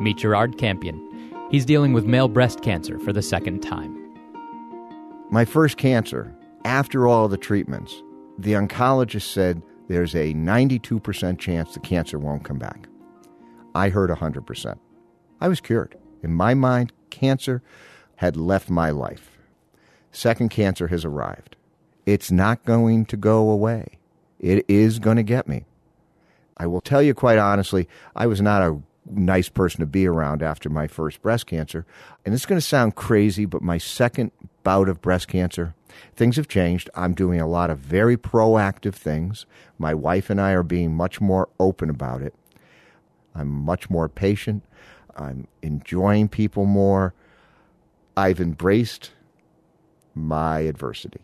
Meet Gerard Campion. He's dealing with male breast cancer for the second time. My first cancer, after all the treatments, the oncologist said there's a 92% chance the cancer won't come back. I heard 100%. I was cured. In my mind, cancer had left my life. Second cancer has arrived. It's not going to go away. It is going to get me. I will tell you quite honestly, I was not a nice person to be around after my first breast cancer. And it's going to sound crazy, but my second bout of breast cancer, things have changed. I'm doing a lot of very proactive things. My wife and I are being much more open about it. I'm much more patient. I'm enjoying people more. I've embraced my adversity.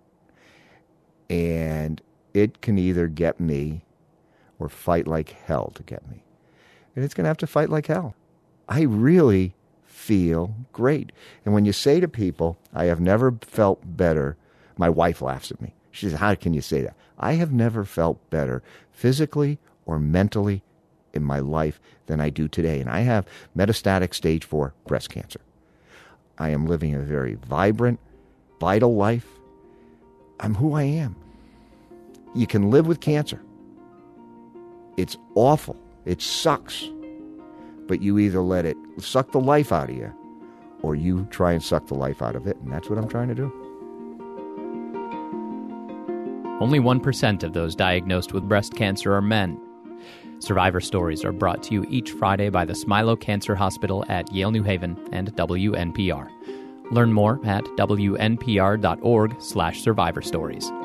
And it can either get me or fight like hell to get me. And it's going to have to fight like hell. I really feel great. And when you say to people, I have never felt better, my wife laughs at me. She says, how can you say that? I have never felt better physically or mentally in my life than I do today. And I have metastatic stage 4 breast cancer. I am living a very vibrant, vital life. I'm who I am. You can live with cancer. It's awful. It sucks. But you either let it suck the life out of you, or you try and suck the life out of it, and that's what I'm trying to do. Only 1% of those diagnosed with breast cancer are men. Survivor Stories are brought to you each Friday by the Smilow Cancer Hospital at Yale New Haven and WNPR. Learn more at wnpr.org/survivorstories.